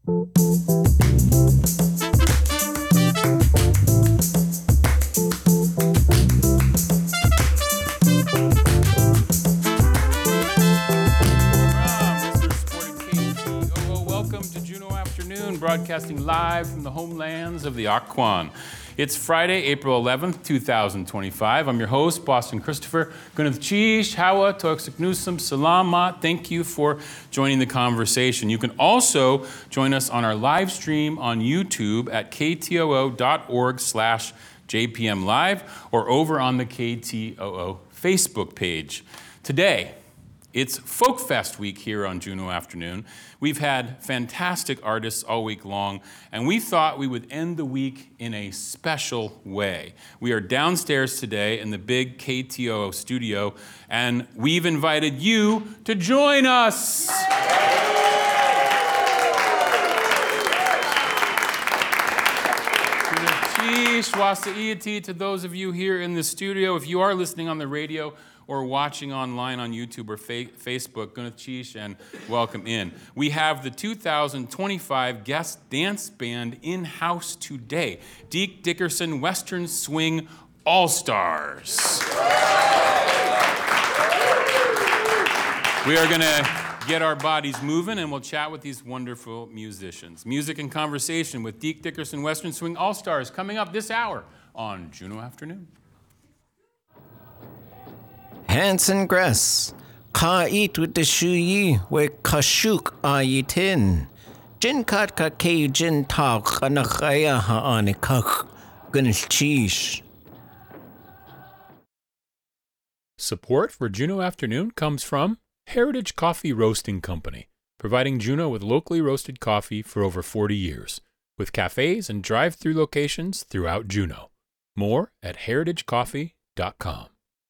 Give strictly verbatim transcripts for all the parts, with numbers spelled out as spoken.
Broadcasting live from the homelands of the Occoquan. It's Friday, April eleventh, two thousand twenty-five. I'm your host, Boston Christopher. Gunath Chish, Hawa, Toksik Nusum, Salama. Thank you for joining the conversation. You can also join us on our live stream on YouTube at ktoo.org slash JPM Live or over on the K T O O Facebook page. Today, it's Folk Fest week here on Juneau Afternoon. We've had fantastic artists all week long, and we thought we would end the week in a special way. We are downstairs today in the big K T O O studio, and we've invited you to join us. To those of you here in the studio, if you are listening on the radio or watching online on YouTube or fa- Facebook, Gunath Chish, and welcome in. We have the two thousand twenty-five guest dance band in-house today, Deke Dickerson Western Swing All-Stars. We are going to get our bodies moving, and we'll chat with these wonderful musicians. Music and conversation with Deke Dickerson Western Swing All-Stars coming up this hour on Juneau Afternoon. Hanson Gress, ka eat with the shuyi, we kashuk ayitin. Jin kat ka ke jin tak anakaya ha anikak, Gunath Chish. Support for Juneau Afternoon comes from Heritage Coffee Roasting Company, providing Juneau with locally roasted coffee for over forty years, with cafes and drive-through locations throughout Juneau. More at heritage coffee dot com.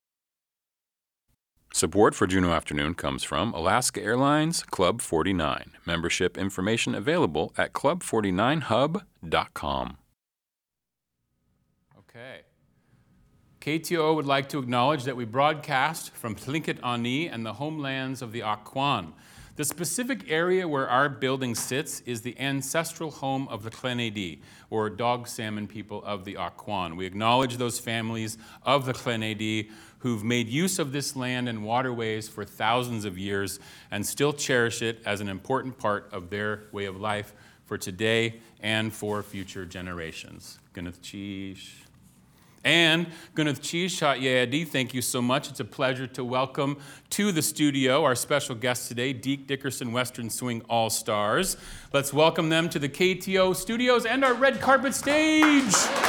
Support for Juneau Afternoon comes from Alaska Airlines Club forty-nine. Membership information available at club forty-nine hub dot com. Okay. K T O O would like to acknowledge that we broadcast from Tlingit Ani and the homelands of the Occoquan. The specific area where our building sits is the ancestral home of the Clenedi, or Dog Salmon people of the Occoquan. We acknowledge those families of the Clenedi who've made use of this land and waterways for thousands of years and still cherish it as an important part of their way of life for today and for future generations. Gunath Chish. And Gunath Chish, Yayadi, thank you so much. It's a pleasure to welcome to the studio our special guests today, Deke Dickerson Western Swing All-Stars. Let's welcome them to the K T O O studios and our red carpet stage.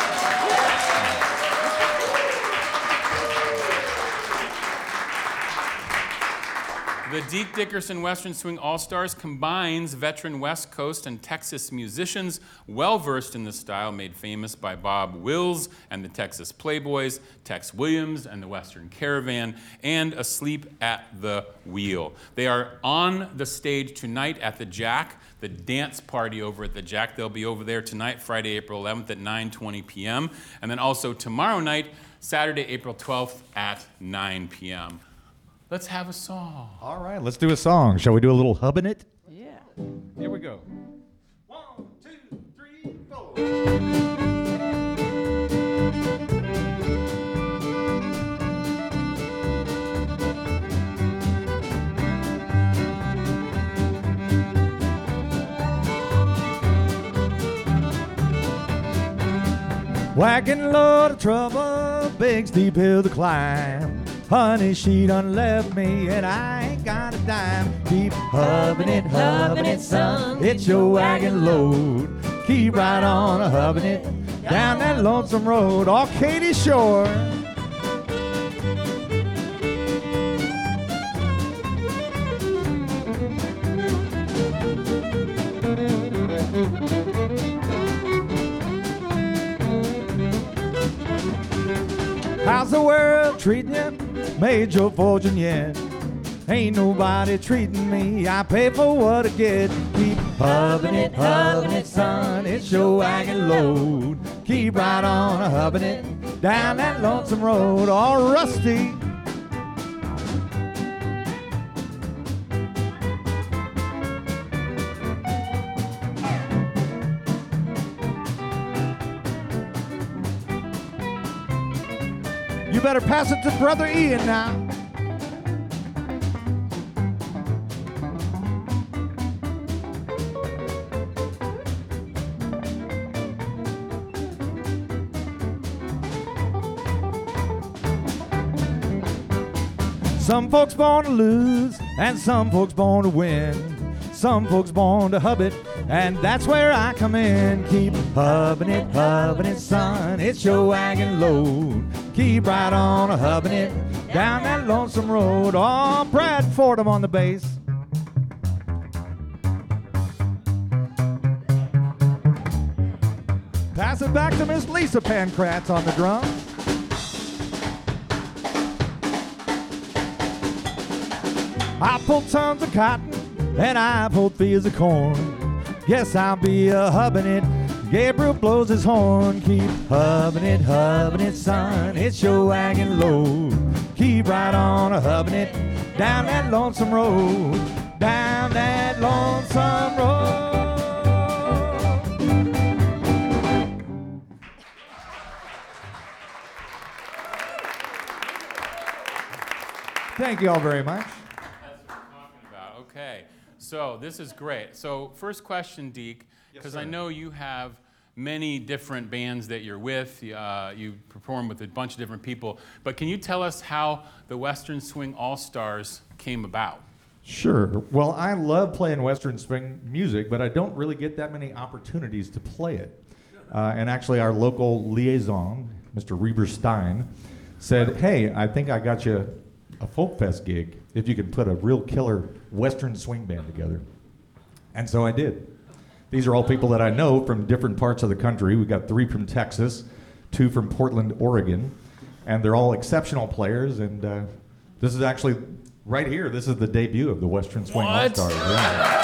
The Deke Dickerson Western Swing All-Stars combines veteran West Coast and Texas musicians well-versed in the style made famous by Bob Wills and the Texas Playboys, Tex Williams and the Western Caravan, and Asleep at the Wheel. They are on the stage tonight at the Jack, the dance party over at the Jack. They'll be over there tonight, Friday, April eleventh at nine twenty p.m. And then also tomorrow night, Saturday, April twelfth at nine p.m. Let's have a song. All right, let's do a song. Shall we do a little hubbing it? Yeah. Here we go. One, two, three, four. Wagon load of trouble, big steep hill to climb. Honey, she done left me and I ain't got a dime. Keep hubbing it, hubbing it, son. It's your wagon load. Keep right on a hubbing it down that lonesome road, off Katy Shore. How's the world treating you? Made your fortune yet? Ain't nobody treating me. I pay for what I get. Keep hubbing it, hubbing it, son. It's your wagon load. Keep right on a hubbing it down that lonesome road, all rusty. You better pass it to Brother Ian now. Some folks born to lose, and some folks born to win. Some folks born to hub it, and that's where I come in. Keep hubbing it, hubbing it, son. It's your wagon load. Keep right on a hubbing it down that lonesome road. Oh, Brad Fordham on the bass. Pass it back to Miss Lisa Pankratz on the drums. I pull tons of cotton, and I pull fields of corn. Guess I'll be a hubbing it. Gabriel blows his horn. Keep hubbing it, hubbing it, son. It's your wagon load. Keep right on a hubbing it down that lonesome road. Down that lonesome road. Thank you all very much. Okay, so this is great. So first question, Deke, because Yes, I know you have many different bands that you're with. Uh, you perform with a bunch of different people. But can you tell us how the Western Swing All-Stars came about? Sure. Well, I love playing Western swing music, but I don't really get that many opportunities to play it. Uh, and actually, our local liaison, Mister Reber Stein, said, hey, I think I got you a folk fest gig if you could put a real killer Western swing band together. And so I did. These are all people that I know from different parts of the country. We've got three from Texas, two from Portland, Oregon, and they're all exceptional players. And uh, this is actually, right here, this is the debut of the Western Swing What? All-Stars. Yeah.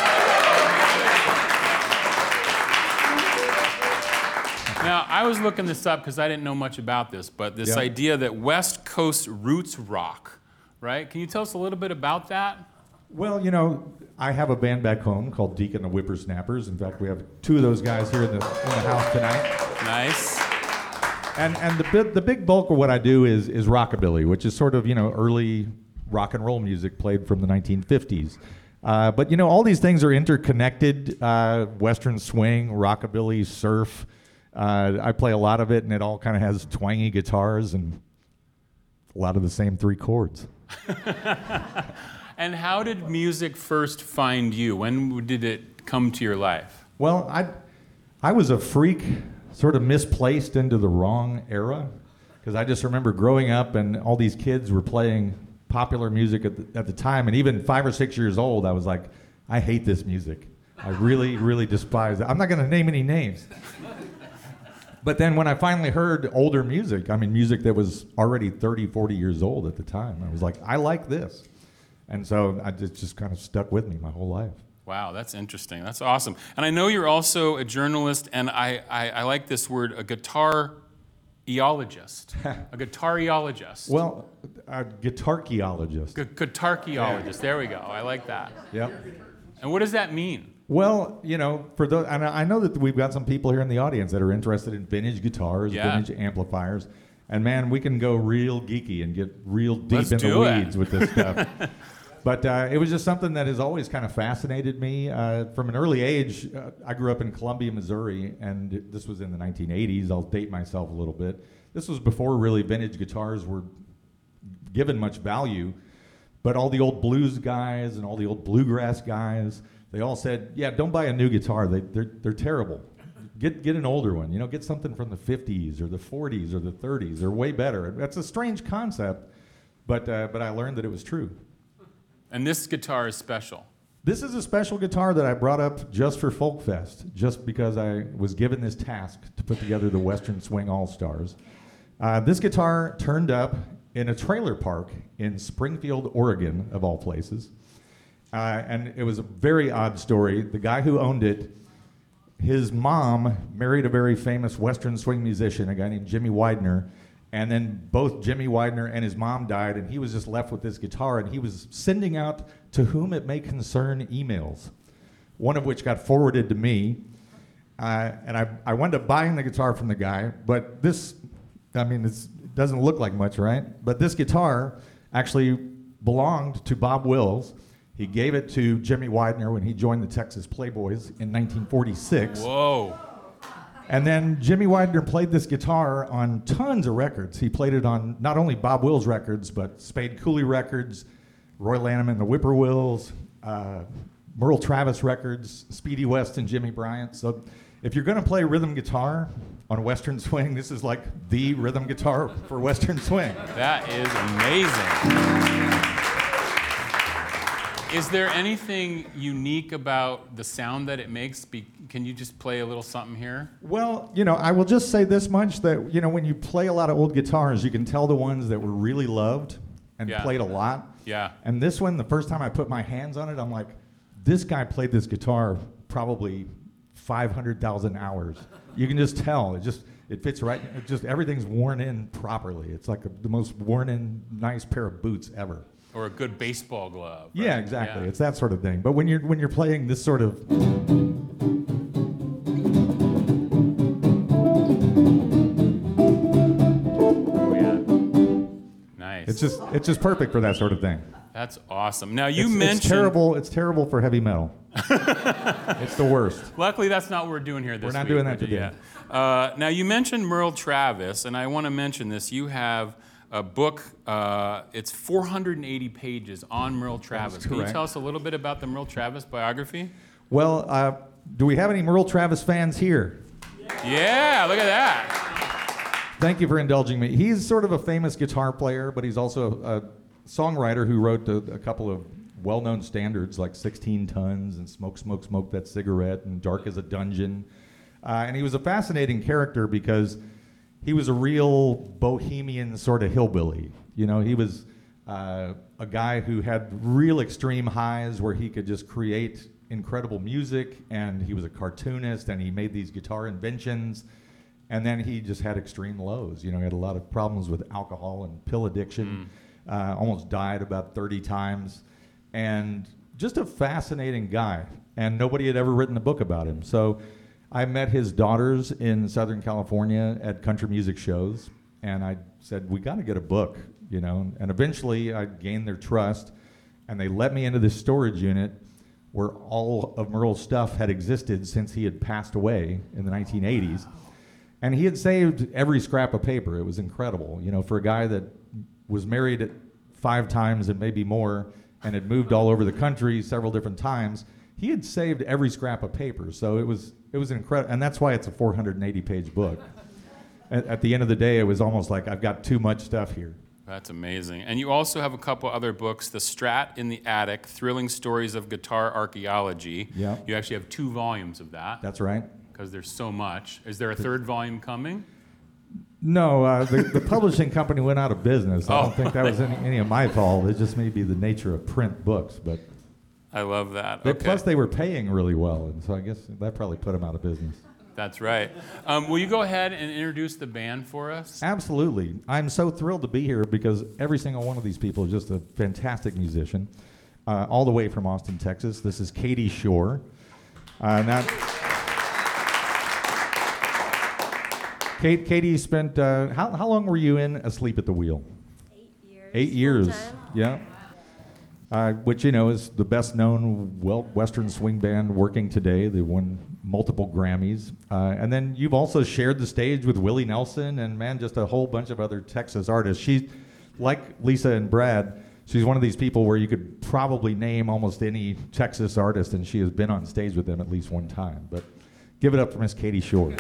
Now, I was looking this up because I didn't know much about this, but this Yeah. idea that West Coast roots rock, right? Can you tell us a little bit about that? Well, you know, I have a band back home called Deke and the Whippersnappers. In fact, we have two of those guys here in the, in the house tonight. Nice. And and the big, the big bulk of what I do is is rockabilly, which is sort of, you know, early rock and roll music played from the nineteen fifties. Uh, but, you know, all these things are interconnected. Uh, Western swing, rockabilly, surf. Uh, I play a lot of it, and it all kind of has twangy guitars and a lot of the same three chords. And how did music first find you? When did it come to your life? Well, I, I was a freak, sort of misplaced into the wrong era, because I just remember growing up and all these kids were playing popular music at the, at the time, and even five or six years old, I was like, I hate this music. I really, really despise it. I'm not going to name any names. But then when I finally heard older music, I mean, music that was already thirty, forty years old at the time, I was like, I like this. And so I just, just kind of stuck with me my whole life. Wow, that's interesting. That's awesome. And I know you're also a journalist, and I, I, I like this word, a guitar-eologist. A guitar-eologist. Well, a guitarcheologist. Gu- Guitar-eologist. There we go. I like that. Yep. And what does that mean? Well, you know, for those, and I know that we've got some people here in the audience that are interested in vintage guitars, Yeah. vintage amplifiers, and man, we can go real geeky and get real deep Let's in the do it. weeds with this stuff. But uh, it was just something that has always kind of fascinated me. Uh, from an early age, uh, I grew up in Columbia, Missouri, and this was in the nineteen eighties. I'll date myself a little bit. This was before really vintage guitars were given much value, but all the old blues guys and all the old bluegrass guys, they all said, yeah, don't buy a new guitar. They, they're, they're terrible. Get, get an older one. You know, get something from the fifties or the forties or the thirties. They're way better. That's a strange concept, but, uh, but I learned that it was true. And this guitar is special. This is a special guitar that I brought up just for Folk Fest, just because I was given this task to put together the Western Swing All-Stars. Uh, this guitar turned up in a trailer park in Springfield, Oregon, of all places. Uh, and it was a very odd story. The guy who owned it, his mom married a very famous Western swing musician, a guy named Jimmy Widener. And then both Jimmy Widener and his mom died, and he was just left with this guitar, and he was sending out to whom it may concern emails, one of which got forwarded to me. Uh, and I, I wound up buying the guitar from the guy, but this, I mean, it's doesn't look like much, right? But this guitar actually belonged to Bob Wills. He gave it to Jimmy Widener when he joined the Texas Playboys in nineteen forty-six. Whoa. And then Jimmy Widener played this guitar on tons of records. He played it on not only Bob Wills records, but Spade Cooley records, Roy Lanham and the Whippoorwills, uh, Merle Travis records, Speedy West and Jimmy Bryant. So if you're going to play rhythm guitar on Western Swing, this is like the rhythm guitar for Western Swing. That is amazing. Is there anything unique about the sound that it makes? Be- can you just play a little something here? Well, you know, I will just say this much, that, you know, when you play a lot of old guitars, you can tell the ones that were really loved and Yeah. played a lot. Yeah. And this one, the first time I put my hands on it, I'm like, this guy played this guitar probably five hundred thousand hours. You can just tell. It just, it fits right. It just, everything's worn in properly. It's like a, the most worn in, nice pair of boots ever. Or a good baseball glove. Right? Yeah, exactly. Yeah. It's that sort of thing. But when you're when you're playing this sort of Oh, yeah. Nice. it's just it's just perfect for that sort of thing. That's awesome. Now you it's, mentioned it's terrible. It's terrible for heavy metal. It's the worst. Luckily, that's not what we're doing here this We're not week, doing that but today. yeah. Uh, now you mentioned Merle Travis, and I want to mention this. You have a book. Uh, it's four hundred eighty pages on Merle Travis. Can you correct. tell us a little bit about the Merle Travis biography? Well, uh, do we have any Merle Travis fans here? Yeah, look at that. Thank you for indulging me. He's sort of a famous guitar player, but he's also a, a songwriter who wrote a, a couple of well-known standards like sixteen tons and Smoke, Smoke, Smoke That Cigarette and Dark as a Dungeon. Uh, and he was a fascinating character because he was a real bohemian sort of hillbilly. You know, he was uh, a guy who had real extreme highs where he could just create incredible music, and he was a cartoonist, and he made these guitar inventions. And then he just had extreme lows. You know, he had a lot of problems with alcohol and pill addiction. Uh, almost died about thirty times. And just a fascinating guy. And nobody had ever written a book about him. So I met his daughters in Southern California at country music shows. And I said, we got to get a book, you know. And eventually I gained their trust. And they let me into this storage unit where all of Merle's stuff had existed since he had passed away in the nineteen eighties. And he had saved every scrap of paper. It was incredible. You know, for a guy that was married five times and maybe more and had moved all over the country several different times, he had saved every scrap of paper. So it was it was incredible. And that's why it's a four hundred eighty page book. At, at the end of the day, it was almost like I've got too much stuff here. That's amazing. And you also have a couple other books, The Strat in the Attic, Thrilling Stories of Guitar Archaeology. Yeah. You actually have two volumes of that. That's right. Because there's so much. Is there a third volume coming? No, uh, the, the publishing company went out of business. I Oh. don't think that was any, any of my fault. It just may be the nature of print books. But I love that. they, Okay. plus they were paying really well, and so I guess that probably put them out of business. That's right. Um, will you go ahead and introduce the band for us? Absolutely. I'm so thrilled to be here because every single one of these people is just a fantastic musician, uh, all the way from Austin, Texas. This is Katie Shore. Uh, now, Kate, Katie spent, uh, how, how long were you in Asleep at the Wheel? Eight years. Eight years, full-time. yeah. Uh, which, you know, is the best known well, Western swing band working today. They won multiple Grammys. Uh, and then you've also shared the stage with Willie Nelson and, man, just a whole bunch of other Texas artists. She's, like Lisa and Brad, she's one of these people where you could probably name almost any Texas artist, and she has been on stage with them at least one time. But give it up for Miss Katie Shore.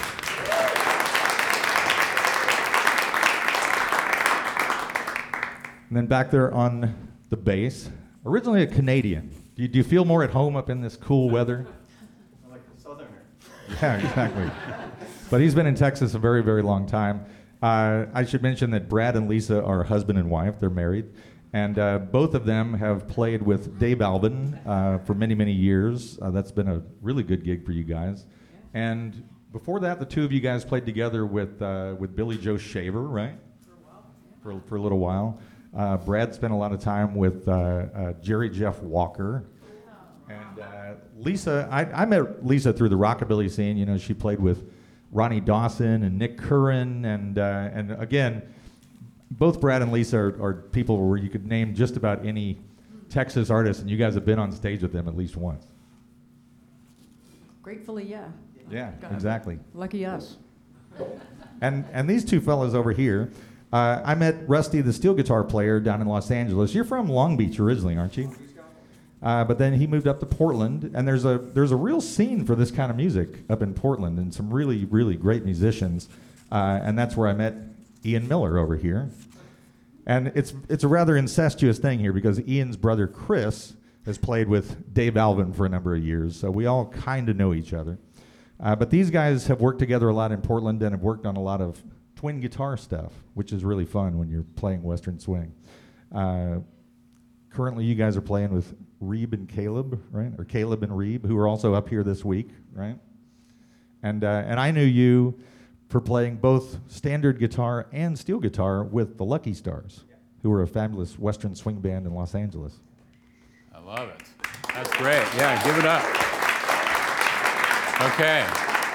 And then back there on the bass, originally a Canadian. Do you, do you feel more at home up in this cool weather? Like a southerner. Yeah, exactly. But he's been in Texas a very, very long time. Uh, I should mention that Brad and Lisa are husband and wife. They're married. And uh, both of them have played with Dave Alvin uh, for many, many years. Uh, that's been a really good gig for you guys. And before that, the two of you guys played together with uh, with Billy Joe Shaver, right? For a while. For, for a little while. Uh, Brad spent a lot of time with uh, uh, Jerry Jeff Walker. And uh, Lisa, I, I met Lisa through the rockabilly scene. You know, she played with Ronnie Dawson and Nick Curran. And, uh, and again, both Brad and Lisa are, are people where you could name just about any Texas artist, and you guys have been on stage with them at least once. Gratefully, yeah. Yeah, God. exactly. Lucky us. And and these two fellas over here, uh, I met Rusty, the steel guitar player, down in Los Angeles. You're from Long Beach originally, aren't you? Uh, but then he moved up to Portland, and there's a there's a real scene for this kind of music up in Portland, and some really really great musicians. Uh, and that's where I met Ian Miller over here. And it's it's a rather incestuous thing here because Ian's brother Chris has played with Dave Alvin for a number of years, so we all kind of know each other. Uh, but these guys have worked together a lot in Portland and have worked on a lot of twin guitar stuff, which is really fun when you're playing Western swing. Uh, currently, you guys are playing with Reeb and Caleb, right? Or Caleb and Reeb, who are also up here this week, right? And uh, and I knew you for playing both standard guitar and steel guitar with the Lucky Stars, who are a fabulous Western swing band in Los Angeles. I love it. That's great. Yeah, give it up. Okay.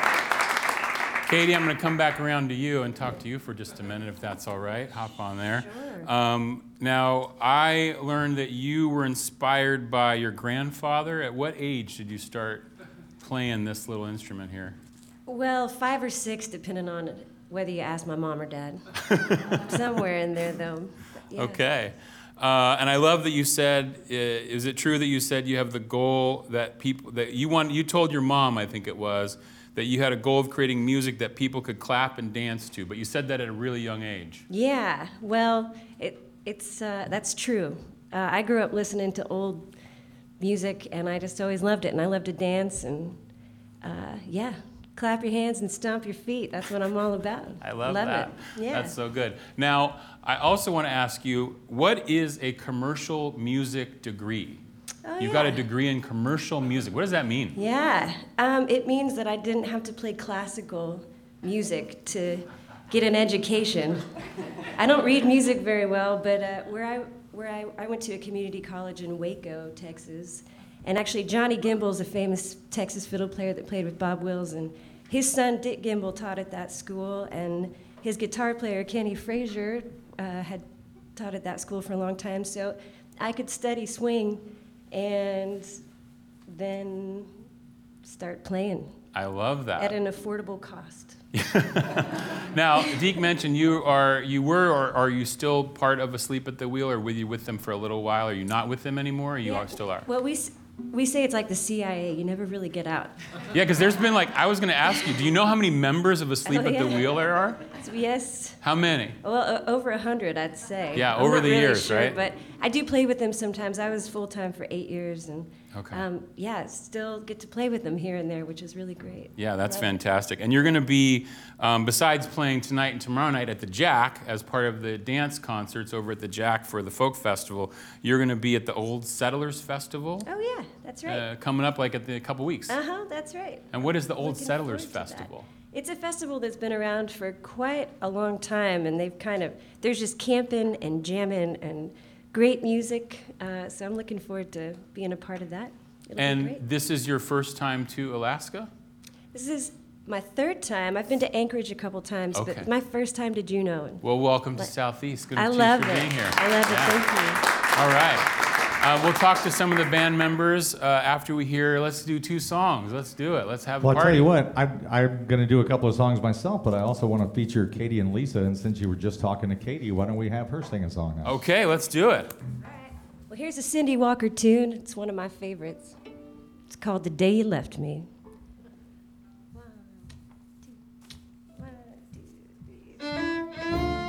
Katie, I'm going to come back around to you and talk to you for just a minute, if that's all right. Hop on there. Sure. Um, now, I learned that you were inspired by your grandfather. At what age did you start playing this little instrument here? Well, five or six, depending on whether you ask my mom or dad. Somewhere in there, though. Yeah. Okay. Uh, and I love that you said, uh, is it true that you said you have the goal that people, that you want, you told your mom, I think it was, that you had a goal of creating music that people could clap and dance to, but you said that at a really young age. Yeah, well, it, it's uh, that's true. Uh, I grew up listening to old music, and I just always loved it, and I love to dance, and uh, yeah, clap your hands and stomp your feet. That's what I'm all about. I love, love that. It. Yeah. That's so good. Now, I also want to ask you, what is a commercial music degree? Oh, You've yeah. got a degree in commercial music. What does that mean? Yeah, um, it means that I didn't have to play classical music to get an education. I don't read music very well, but uh, where I where I, I went to a community college in Waco, Texas, and actually Johnny Gimbel's a famous Texas fiddle player that played with Bob Wills, and his son Dick Gimbel taught at that school, and his guitar player Kenny Frazier uh, had taught at that school for a long time, so I could study swing and then start playing I love that. at an affordable cost. Now, Deke mentioned you are you were or are you still part of Asleep at the Wheel, or were you with them for a little while? Are you not with them anymore? Or you Yeah. are still are? Well, we s- we say it's like the C I A. You never really get out. Yeah, because there's been like I was going to ask you. Do you know how many members of Asleep Oh, at the yeah. Wheel there are? So yes. How many? Well, uh, over a hundred, I'd say. Yeah, I'm over not the really years, sure, right? But I do play with them sometimes. I was full time for eight years, and Okay. um, yeah, still get to play with them here and there, which is really great. Yeah, that's Love it. fantastic. And you're going to be, um, besides playing tonight and tomorrow night at the Jack as part of the dance concerts over at the Jack for the Folk Festival, you're going to be at the Old Settlers Festival Oh yeah, that's right. uh, coming up like at the couple weeks. Uh huh. That's right. And what is the Old Looking Settlers forward to that. Festival? It's a festival that's been around for quite a long time, and they've kind of, there's just camping and jamming and great music, uh, so I'm looking forward to being a part of that. It'll be And great. this is your first time to Alaska? This is my third time. I've been to Anchorage a couple times, Okay. but my first time to Juneau. Well, welcome to Like- Southeast. Good I to you love for it. being here. I love Yeah. it. Thank you. All right. Uh, we'll talk to some of the band members uh, after we hear. Let's do two songs. Let's do it. Let's have Well, a I'll party. tell you what, I'm, I'm going to do a couple of songs myself, but I also want to feature Katie and Lisa, and since you were just talking to Katie, why don't we have her sing a song now? Okay, let's do it. Well, here's a Cindy Walker tune. It's one of my favorites. It's called The Day You Left Me. One, two, one, two, three.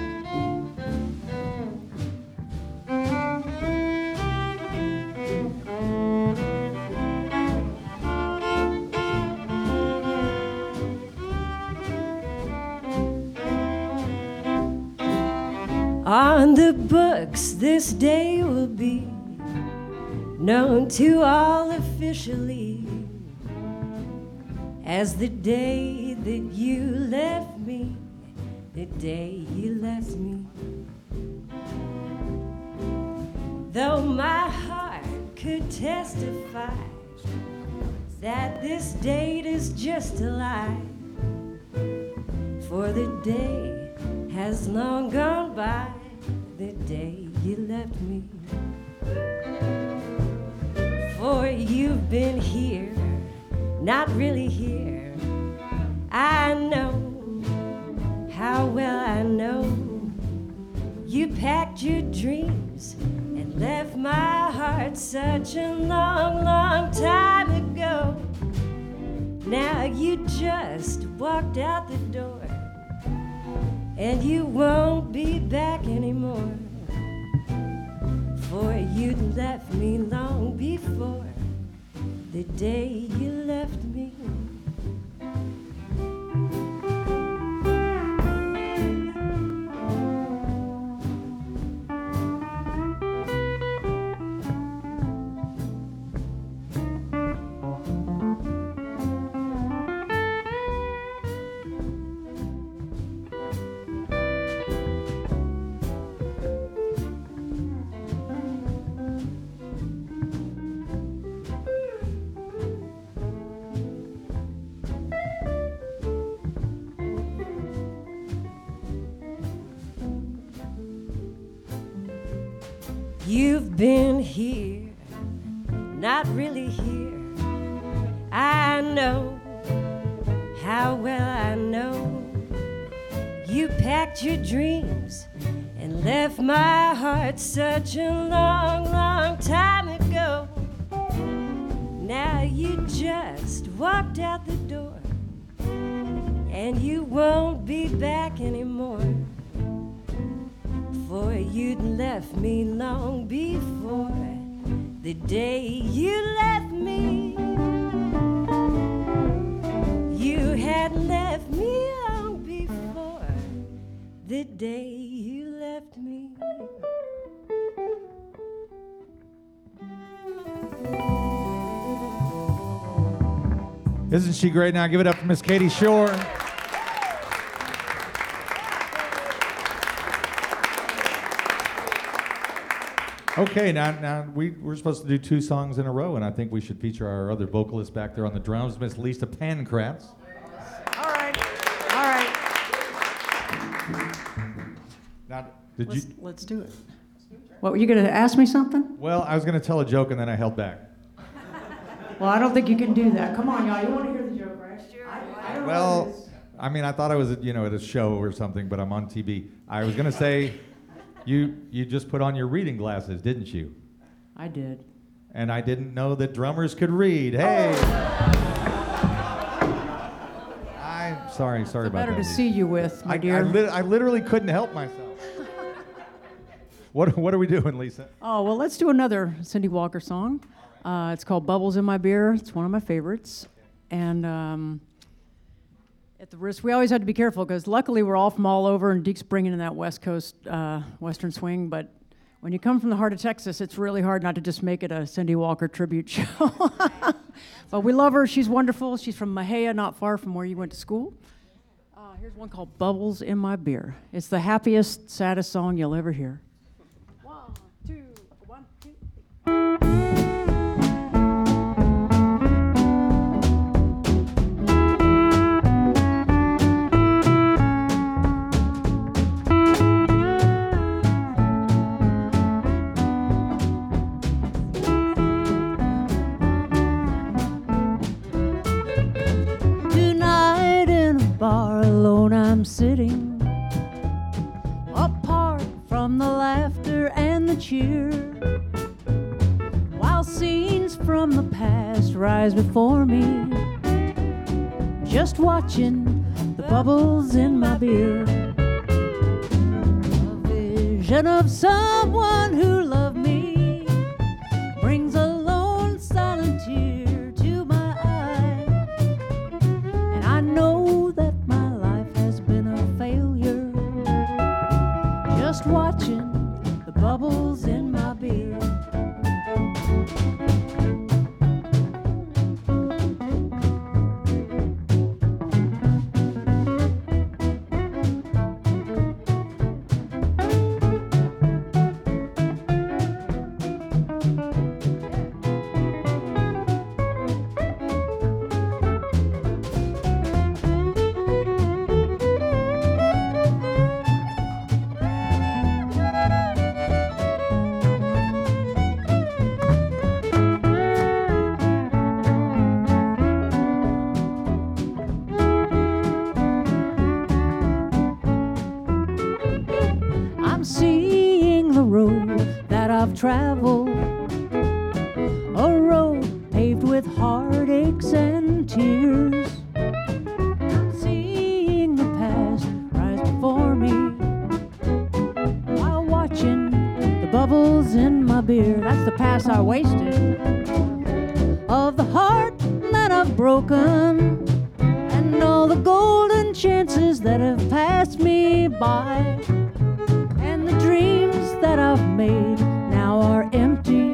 On the books, this day will be known to all officially as the day that you left me, the day you left me. Though my heart could testify that this date is just a lie, for the day has long gone by the day you left me. For you've been here, not really here. I know, how well I know. You packed your dreams and left my heart such a long, long time ago. Now you just walked out the door, and you won't be back anymore. For you left me long before the day you left me. You've been here, not really here. I know, how well I know. You packed your dreams and left my heart such a long, long time ago. Now you just walked out the door, and you won't be back anymore. For you'd left me long before the day you left me. You had left me long before the day you left me. Isn't she great? Now give it up for Miss Katie Shore. Okay, now now we, we're supposed to do two songs in a row, and I think we should feature our other vocalist back there on the drums, Miss Lisa Pancratz. All right, all right. Now, did Let's, you? let's do it. What, were you going to ask me something? Well, I was going to tell a joke, and then I held back. Well, I don't think you can do that. Come on, y'all. You want to hear the joke, right? Sure. I, I don't know what it Well, is. I mean, I thought I was, at, you know, at a show or something, but I'm on T V. I was going to say, you you just put on your reading glasses, didn't you? I did. And I didn't know that drummers could read. Hey. I'm sorry, sorry about Better that. to see you with, my I, dear. I, lit- I literally couldn't help myself. What what are we doing, Lisa? Oh, well, let's do another Cindy Walker song. Uh, it's called Bubbles in My Beer. It's one of my favorites. And um, at the risk, we always had to be careful because luckily we're all from all over, and Deke's bringing in that West Coast uh, Western swing. But when you come from the heart of Texas, it's really hard not to just make it a Cindy Walker tribute show. But we love her. She's wonderful. She's from Mahia, not far from where you went to school. Uh, here's one called Bubbles in My Beer. It's the happiest, saddest song you'll ever hear. One, two, one, two, three. Tonight in a bar alone I'm sitting, apart from the laughter and the cheer, while scenes from the past rise before me, just watching the bubbles in my beer. A vision of someone who loved me brings a lone silent tear to my eye, and I know that my life has been a failure, just watching the bubbles in my beer. I've traveled, a road paved with heartaches and tears, seeing the past rise before me while watching the bubbles in my beer. That's the past I wasted, of the heart that I've broken, and all the golden chances that have passed me by, and the dreams that I've made now are empty,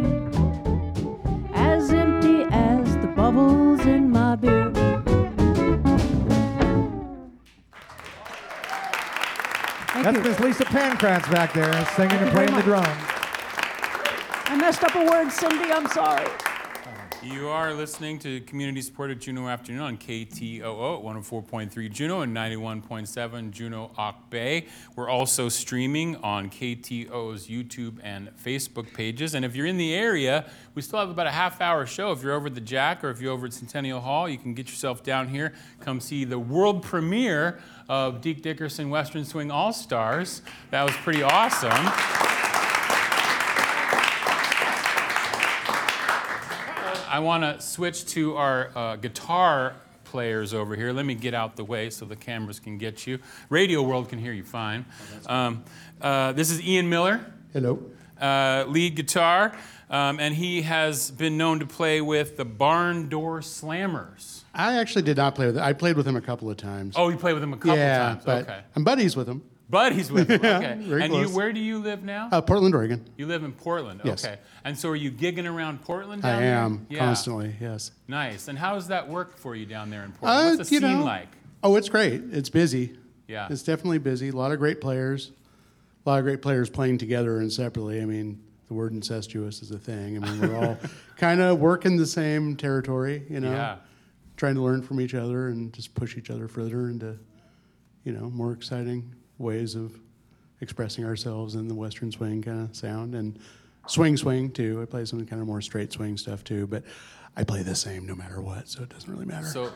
as empty as the bubbles in my beer. Thank That's you. Miss Lisa Pancratz back there singing Thank and you playing the very drums. I messed up a word, Cindy, I'm sorry. You are listening to Community Supported Juneau Afternoon on K T O O at one oh four point three Juneau and ninety-one point seven Juneau Auk Bay. We're also streaming on K T O O's YouTube and Facebook pages. And if you're in the area, we still have about a half hour show. If you're over at the Jack or if you're over at Centennial Hall, you can get yourself down here. Come see the world premiere of Deke Dickerson Western Swing All-Stars. That was pretty awesome. I want to switch to our uh, guitar players over here. Let me get out the way so the cameras can get you. Radio World can hear you fine. Um, uh, this is Ian Miller. Hello. Uh, lead guitar, um, and he has been known to play with the Barn Door Slammers. I actually did not play with him. I played with him a couple of times. Oh, you played with him a couple yeah, times. but Okay. I'm buddies with him. Buddies with him. Yeah, Okay. very And you, close. where do you live now? Uh, Portland, Oregon. You live in Portland. Yes. Okay. And so are you gigging around Portland I down there? am Yeah. constantly. Yes. Nice. And how does that work for you down there in Portland? Uh, What's the you scene know, like? Oh, it's great. It's busy. Yeah. It's definitely busy. A lot of great players. A lot of great players playing together and separately. I mean, the word incestuous is a thing. I mean, we're all kind of working the same territory, you know, Yeah. trying to learn from each other and just push each other further into, you know, more exciting ways of expressing ourselves in the Western swing kind of sound, and swing swing too. I play some kind of more straight swing stuff too, but I play the same no matter what, so it doesn't really matter. So,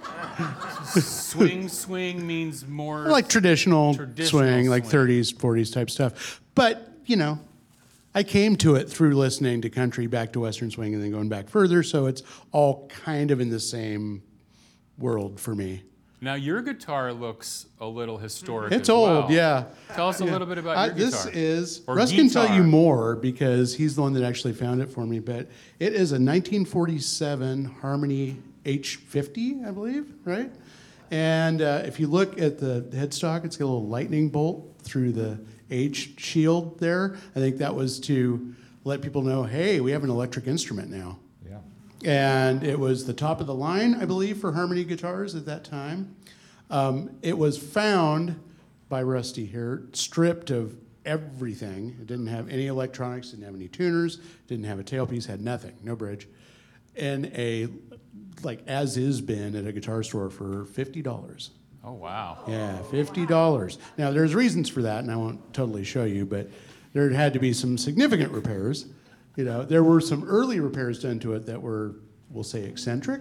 swing, swing means more I like traditional, Traditional swing, like swing. thirties, forties type stuff. But, you know, I came to it through listening to country, back to Western swing, and then going back further, so it's all kind of in the same world for me. Now, your guitar looks a little historic. It's as old, well. yeah. Tell us a little bit about Uh, your this guitar. is, Or Russ can tell guitar. you more because he's the one that actually found it for me, but it is a nineteen forty-seven Harmony H fifty, I believe, right? And uh, if you look at the headstock, it's got a little lightning bolt through the H shield there. I think that was to let people know, hey, we have an electric instrument now. Yeah. And it was the top of the line, I believe, for Harmony guitars at that time. Um, it was found by Rusty here, stripped of everything. It didn't have any electronics, didn't have any tuners, didn't have a tailpiece, had nothing, no bridge. And a, like, as-is bin at a guitar store for fifty dollars. Oh, wow. Yeah, fifty dollars. Now, there's reasons for that, and I won't totally show you, but there had to be some significant repairs. You know, there were some early repairs done to it that were, we'll say, eccentric.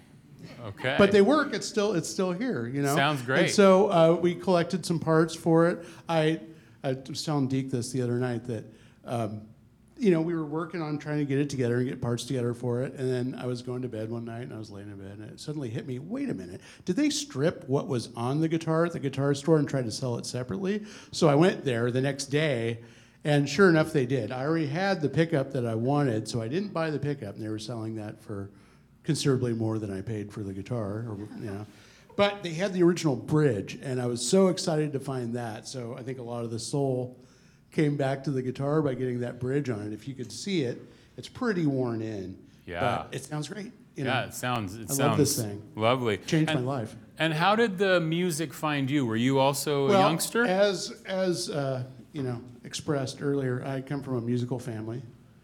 Okay. But they work. It's still it's still here. You know. Sounds great. And so uh, we collected some parts for it. I I was telling Deke this the other night that, um, you know, we were working on trying to get it together and get parts together for it. And then I was going to bed one night and I was laying in bed and it suddenly hit me. Wait a minute. Did they strip what was on the guitar at the guitar store and try to sell it separately? So I went there the next day. And sure enough, they did. I already had the pickup that I wanted, so I didn't buy the pickup, and they were selling that for considerably more than I paid for the guitar, or, you know. But they had the original bridge, and I was so excited to find that. So I think a lot of the soul came back to the guitar by getting that bridge on it. If you could see it, it's pretty worn in. Yeah. But it sounds great. You yeah, know. it sounds it I sounds love this thing. lovely. Changed and, my life. And how did the music find you? Were you also a Well, youngster? As as uh, you know, expressed earlier, I come from a musical family,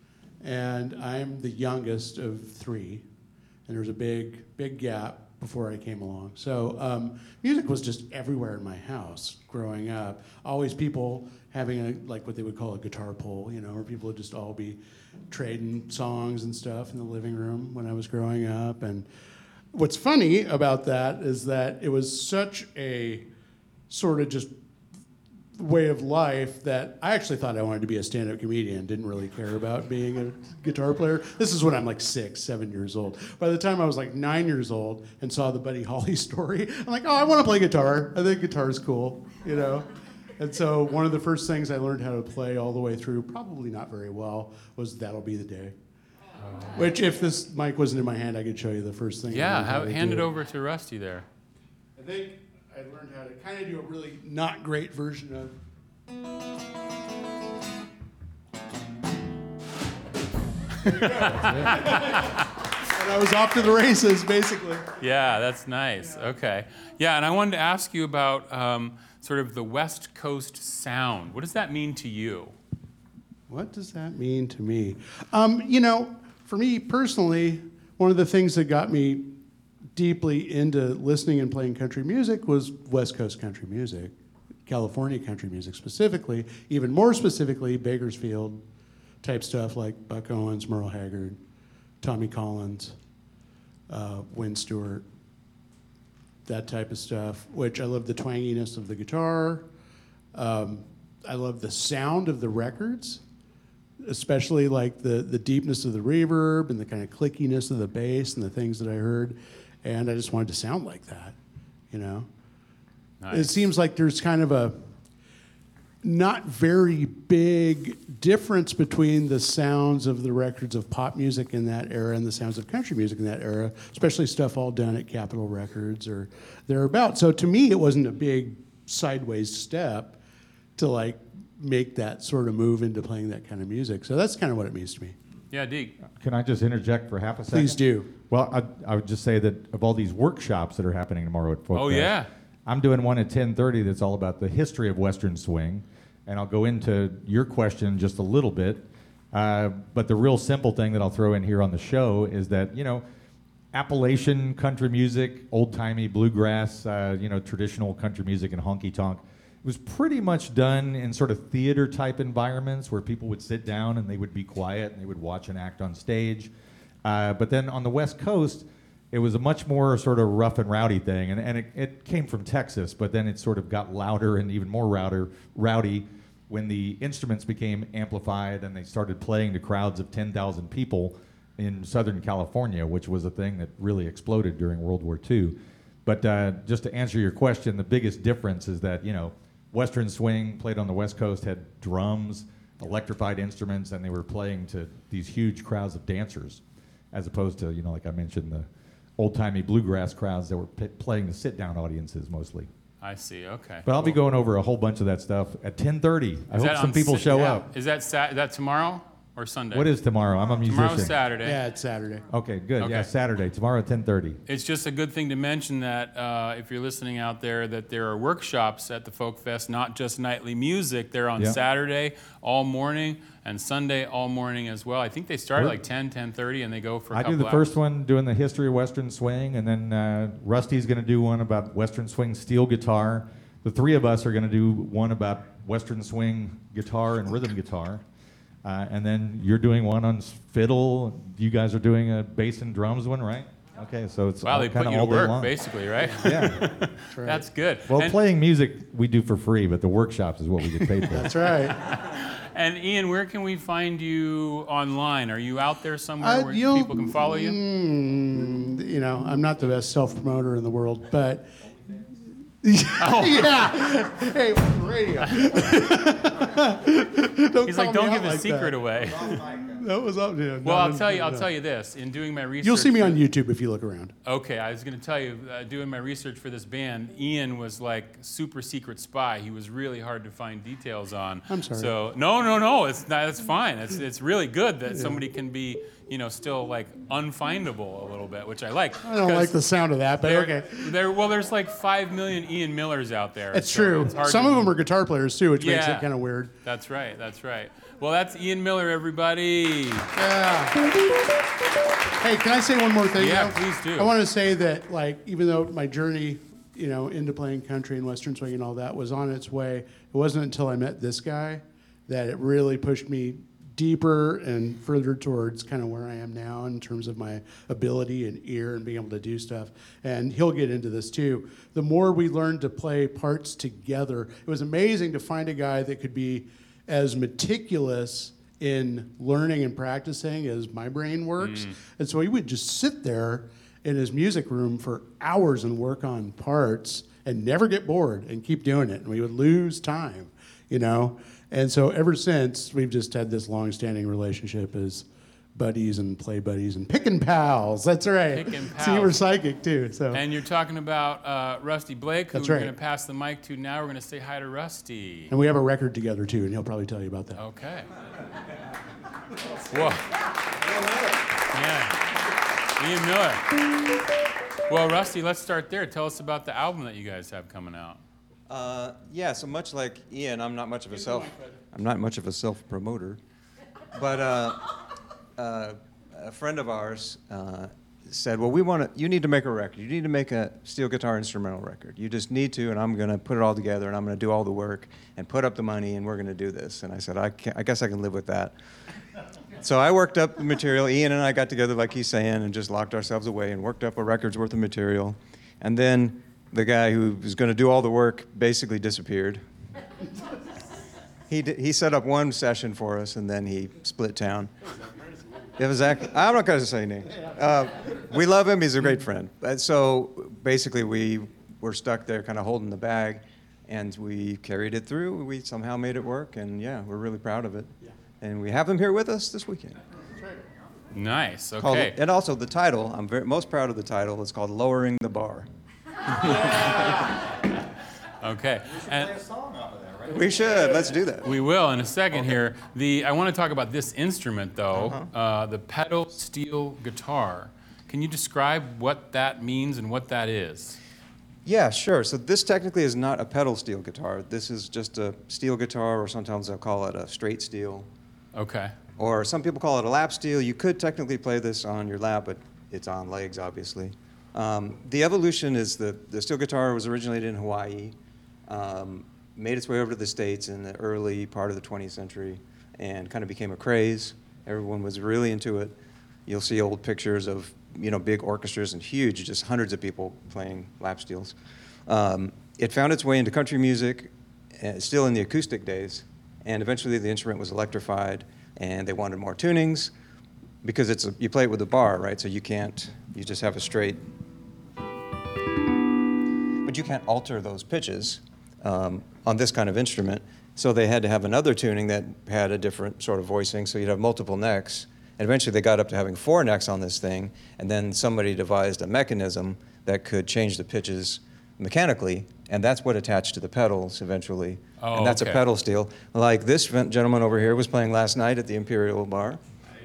and I'm the youngest of three, and there's a big big gap before I came along. So um, music was just everywhere in my house growing up. Always people having a like what they would call a guitar pull, you know, where people would just all be trading songs and stuff in the living room when I was growing up. And what's funny about that is that it was such a sort of just way of life that I actually thought I wanted to be a stand-up comedian. Didn't really care about being a guitar player. This is when I'm like six, seven years old. By the time I was like nine years old and saw the Buddy Holly story, I'm like, oh, I want to play guitar. I think guitar is cool, you know. And so one of the first things I learned how to play all the way through, probably not very well, was "That'll Be the Day." Which, if this mic wasn't in my hand, I could show you the first thing. I Yeah, learned how how, to hand do. it over to Rusty there. I think I learned how to kind of do a really not great version of. And I was off to the races, basically. Yeah, that's nice. Okay. Yeah, and I wanted to ask you about um, sort of the West Coast sound. What does that mean to you? What does that mean to me? Um, you know, for me personally, one of the things that got me deeply into listening and playing country music was West Coast country music, California country music specifically, even more specifically, Bakersfield type stuff like Buck Owens, Merle Haggard, Tommy Collins, uh, Wynn Stewart, that type of stuff, which I love the twanginess of the guitar. Um, I love the sound of the records, especially like the, the deepness of the reverb and the kind of clickiness of the bass and the things that I heard. And I just wanted to sound like that, you know? Nice. It seems like there's kind of a not very big difference between the sounds of the records of pop music in that era and the sounds of country music in that era, especially stuff all done at Capitol Records or thereabouts. So to me, it wasn't a big sideways step to like make that sort of move into playing that kind of music. So that's kind of what it means to me. Yeah, Deke. Can I just interject for half a second? Please do. Well, I, I would just say that of all these workshops that are happening tomorrow at Folk Oh, Fest, yeah. I'm doing one at ten thirty that's all about the history of Western swing, and I'll go into your question just a little bit. Uh, but the real simple thing that I'll throw in here on the show is that, you know, Appalachian country music, old-timey bluegrass, uh, you know, traditional country music and honky-tonk, it was pretty much done in sort of theater-type environments where people would sit down and they would be quiet and they would watch an act on stage. Uh, but then on the West Coast, it was a much more sort of rough and rowdy thing, and, and it, it came from Texas, but then it sort of got louder and even more rowder, rowdy when the instruments became amplified and they started playing to crowds of ten thousand people in Southern California, which was a thing that really exploded during World War Two. But uh, just to answer your question, the biggest difference is that, you know, Western swing played on the West Coast had drums, electrified instruments, and they were playing to these huge crowds of dancers, as opposed to, you know, like I mentioned, the old-timey bluegrass crowds that were p- playing to sit-down audiences mostly. I see. Okay. But I'll be Cool. going over a whole bunch of that stuff at ten thirty. I Is hope that some on people Sa- show yeah. up. Is that Sat- is that tomorrow or Sunday? What is tomorrow? I'm a musician. Tomorrow's Saturday. Yeah, it's Saturday. Okay, good. Yeah, Okay. Saturday. Tomorrow at ten thirty. It's just a good thing to mention that uh, if you're listening out there, that there are workshops at the Folk Fest, not just nightly music. They're on Yeah. Saturday all morning and Sunday all morning as well. I think they start at We're- like ten, ten thirty, and they go for a I couple do the hours. first one doing the history of Western swing, and then uh, Rusty's going to do one about Western swing steel guitar. The three of us are going to do one about Western swing guitar and rhythm guitar. Uh, and then you're doing one on s- fiddle. You guys are doing a bass and drums one, right? Okay, so it's Wow, all they kind put of you to all day work, long. basically, right? Yeah. That's good. Well, and, playing music we do for free, but the workshops is what we get paid for. That's right. and Ian, where can we find you online? Are you out there somewhere Uh, where you'll- people can follow you? Mm, you know, I'm not the best self-promoter in the world, but yeah. Hey, radio. Don't He's call like, me don't out give a like secret that. away. That was up to Well, I'll tell you. I'll tell you this. In doing my research, You'll see me for- on YouTube if you look around. Okay, I was going to tell you, uh, doing my research for this band, Ian was like super secret spy. He was really hard to find details on. I'm sorry. So no, no, no, it's not. It's fine. It's it's really good that somebody can be, you know, still like unfindable a little bit, which I like. I don't like the sound of that, but There, okay. there, well, there's like five million Ian Millers out there. It's so true. it's hard Some to- of them are guitar players too, which makes Yeah. it kind of weird. That's right. That's right. Well, that's Ian Miller, everybody. Yeah. Hey, can I say one more thing? Yeah, though? please do. I want to say that, like, even though my journey, you know, into playing country and Western swing and all that was on its way, it wasn't until I met this guy that it really pushed me deeper and further towards kind of where I am now in terms of my ability and ear and being able to do stuff. And he'll get into this too. The more we learned to play parts together, it was amazing to find a guy that could be as meticulous in learning and practicing as my brain works. Mm. And so he would just sit there in his music room for hours and work on parts and never get bored and keep doing it. And we would lose time, you know? And so ever since, we've just had this long-standing relationship as buddies and play buddies and pickin' pals. That's right. Pickin' pals. See, we're psychic too. So. And you're talking about uh, Rusty Blake, who That's we're right. going to pass the mic to now. We're going to say hi to Rusty. And we have a record together too, and he'll probably tell you about that. Okay. Whoa. Yeah. Ian Miller. Well, Rusty, let's start there. Tell us about the album that you guys have coming out. Uh, yeah, so much like Ian, I'm not much of a self, I'm not much of a self-promoter, but uh, uh, a friend of ours uh, said, well, we want to, you need to make a record. You need to make a steel guitar instrumental record. You just need to, and I'm going to put it all together, and I'm going to do all the work, and put up the money, and we're going to do this. And I said, I, can't, I guess I can live with that. So I worked up the material. Ian and I got together, like he's saying, and just locked ourselves away and worked up a record's worth of material. And then the guy who was going to do all the work basically disappeared. he d- he set up one session for us, and then he split town. It was Zach. I'm not going to say names. Uh, we love him. He's a great friend. But so basically, we were stuck there, kind of holding the bag, and we carried it through. We somehow made it work, and yeah, we're really proud of it. Yeah. And we have him here with us this weekend. Nice. Okay. Called, and also the title. I'm very, most proud of the title. It's called "Lowering the Bar." Okay. And we should. Let's do that. we will in a second okay. here. The I want to talk about this instrument, though, uh-huh. uh, the pedal steel guitar. Can you describe what that means and what that is? Yeah, sure. So this technically is not a pedal steel guitar. This is just a steel guitar, or sometimes they'll call it a straight steel. Okay. Or some people call it a lap steel. You could technically play this on your lap, but it's on legs, obviously. Um, the evolution is the, the steel guitar was originated in Hawaii, um, made its way over to the States in the early part of the twentieth century, and kind of became a craze. Everyone was really into it. You'll see old pictures of, you know, big orchestras and huge, just hundreds of people playing lap steels. Um, it found its way into country music, uh, still in the acoustic days, and eventually the instrument was electrified, and they wanted more tunings, because it's a, you play it with a bar, right? So you can't, you just have a straight, but you can't alter those pitches um, on this kind of instrument. So they had to have another tuning that had a different sort of voicing, so you'd have multiple necks. And eventually they got up to having four necks on this thing, and then somebody devised a mechanism that could change the pitches mechanically, and that's what attached to the pedals eventually. Oh, and that's okay. a pedal steel. Like this gentleman over here was playing last night at the Imperial Bar.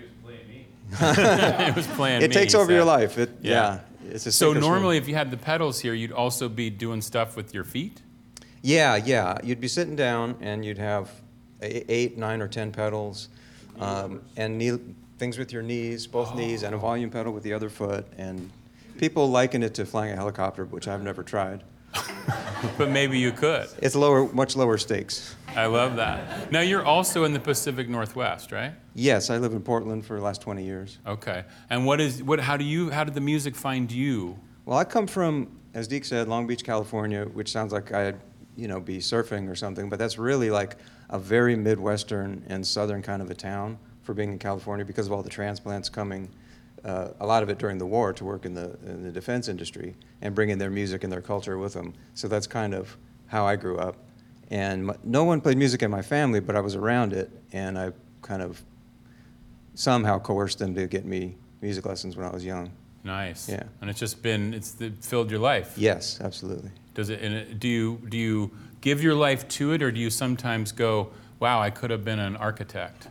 It was playing It me, takes over so. your life. It, Yeah. yeah. It's a So sink or swim. normally, if you had the pedals here, you'd also be doing stuff with your feet? Yeah, yeah. You'd be sitting down and you'd have a- eight, nine, or ten pedals, um, and knee, things with your knees, both Oh. knees, and a volume pedal with the other foot. And people liken it to flying a helicopter, which I've never tried. But maybe you could. It's lower, much lower stakes. I love that. Now, you're also in the Pacific Northwest, right? Yes, I live in Portland for the last twenty years. Okay. And what is what? How do you? How did the music find you? Well, I come from, as Deke said, Long Beach, California, which sounds like I'd, you know, be surfing or something, but that's really like a very Midwestern and Southern kind of a town for being in California because of all the transplants coming, uh, a lot of it during the war, to work in the, in the defense industry and bringing their music and their culture with them. So that's kind of how I grew up. And my, no one played music in my family, but I was around it, and I kind of somehow coerced them to get me music lessons when I was young. Nice. Yeah. And it's just been it's it filled your life. Yes, absolutely. Does it? And it, do you do you give your life to it, or do you sometimes go, "Wow, I could have been an architect"?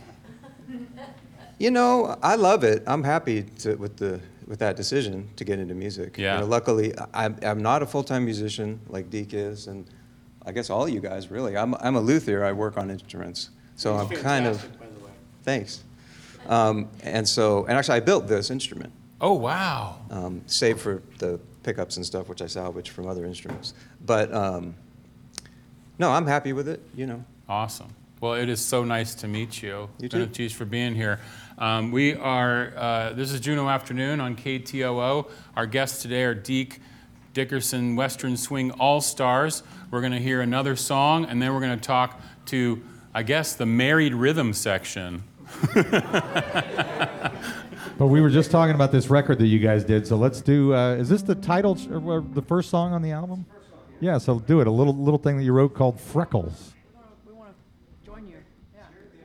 You know, I love it. I'm happy to, with the with that decision to get into music. Yeah. You know, luckily, I'm, I'm not a full-time musician like Deke is, and I guess all you guys really. I'm I'm a luthier. I work on instruments, so I'm kind of. By the way. Thanks. Um, and so, and actually, I built this instrument. Oh, wow. Um, save for the pickups and stuff, which I salvaged from other instruments. But um, no, I'm happy with it. You know. Awesome. Well, it is so nice to meet you. You too. Geez for being here. Um, we are, uh, this is Juneau Afternoon on K T O O. Our guests today are Deke Dickerson, Western Swing All-Stars. We're going to hear another song, and then we're going to talk to, I guess, the married rhythm section. But we were just talking about this record that you guys did, so let's do, uh, is this the title, or the first song on the album? Yeah, so do it, a little little thing that you wrote called Freckles. We want to join you. Yeah.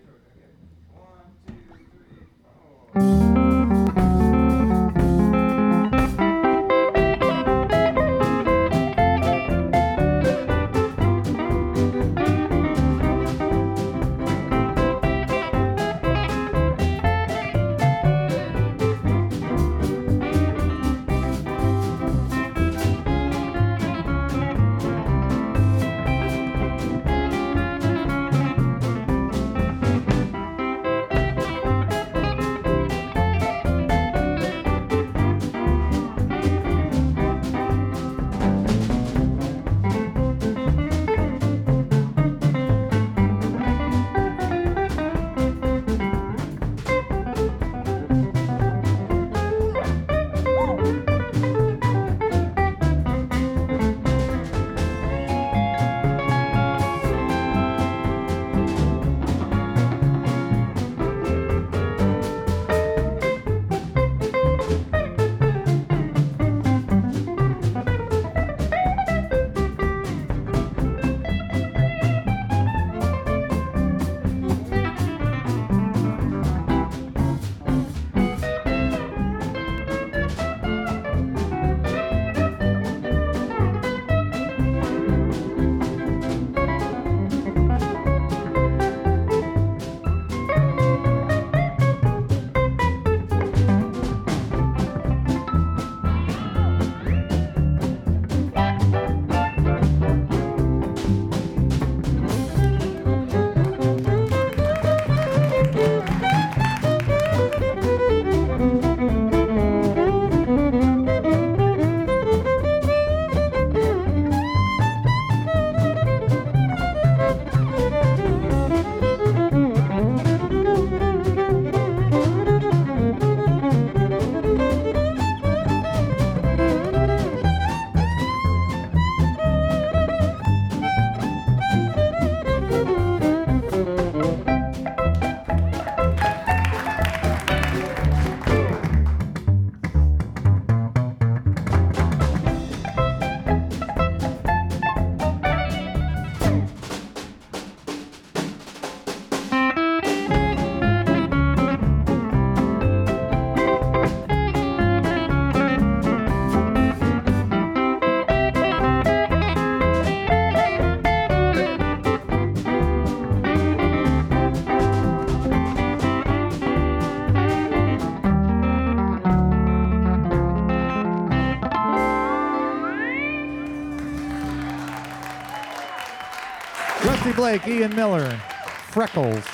Rusty Blake, Ian Miller, Freckles.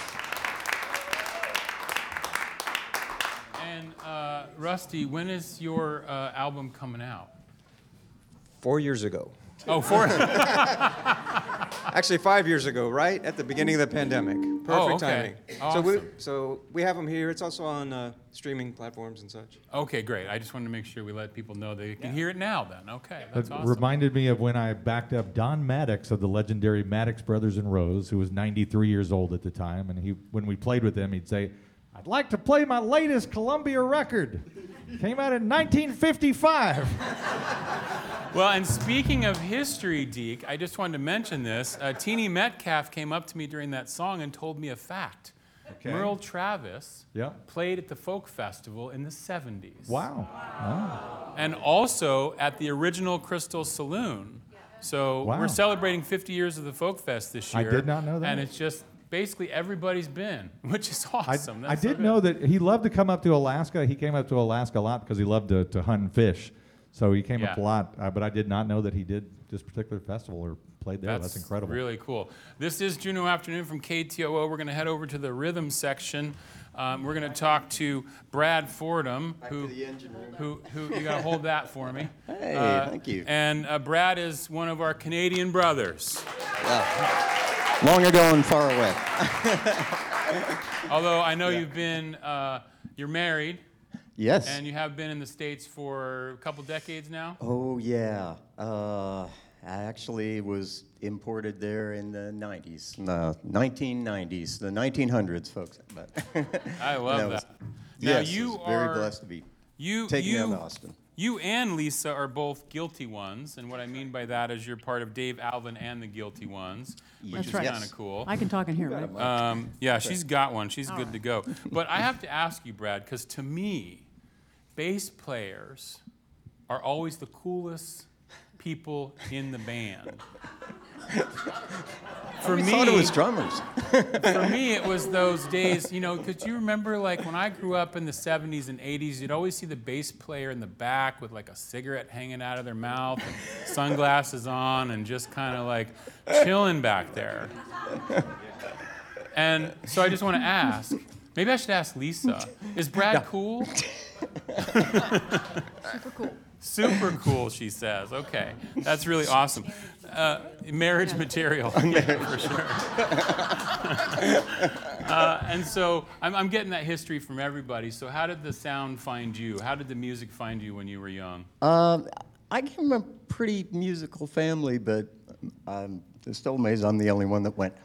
And uh, Rusty, when is your uh, album coming out? Four years ago. Oh, four. Actually, five years ago, right at the beginning of the pandemic. Perfect Oh, okay. timing. Awesome. So we so we have them here. It's also on uh, streaming platforms and such. Okay, great. I just wanted to make sure we let people know they can Yeah. hear it now then. Okay, that's That awesome. reminded me of when I backed up Don Maddox of the legendary Maddox Brothers and Rose, who was ninety-three years old at the time, and he, when we played with him, he'd say, "I'd like to play my latest Columbia record. Came out in nineteen fifty-five." Well, and speaking of history, Deke, I just wanted to mention this. Uh, Teenie Metcalf came up to me during that song and told me a fact. Okay. Merle Travis Yeah. played at the Folk Festival in the seventies. Wow. Wow. And also at the original Crystal Saloon. So Wow. we're celebrating fifty years of the Folk Fest this I year. did not know that. And it's just basically everybody's been, which is I, awesome. I That's so did good. know that he loved to come up to Alaska. He came up to Alaska a lot because he loved to, to hunt and fish. So he came up a Yeah. lot, uh, but I did not know that he did this particular festival or played there. That's, incredible. Really cool. This is Juneau Afternoon from K T O O. We're going to head over to the rhythm section. Um, we're going to talk to Brad Fordham, who, who, who, you got to hold that for me. Hey, Uh, thank you. And uh, Brad is one of our Canadian brothers. Yeah. long ago and far away. Although I know you've been, uh, you're married. Yes. And you have been in the States for a couple decades now? Oh, yeah. Uh, I actually was imported there in the nineties, the nineteen nineties, the nineteen hundreds, folks. But I love that. that. Was, Now yes, you was very are blessed to be you, taking you, out of Austin. You and Lisa are both guilty ones, and what I mean by that is you're part of Dave Alvin and the Guilty Ones, which That's is right. kind of cool. I can talk in here, right? Um, yeah, she's got one. She's good to go. But I have to ask you, Brad, because to me, bass players are always the coolest people in the band. For we me, thought it was drummers. for me, it was those days, you know, because you remember, like, when I grew up in the seventies and eighties, you'd always see the bass player in the back with, like, a cigarette hanging out of their mouth and sunglasses on and just kind of, like, chilling back there. And so I just want to ask, maybe I should ask Lisa, is Brad Yeah. cool? Super cool. Super cool, she says. Okay, that's really awesome. Uh, marriage material, yeah, for sure. uh, and so I'm, I'm getting that history from everybody. So how did the sound find you? How did the music find you when you were young? Um, I came from a pretty musical family, but I'm still amazed I'm the only one that went,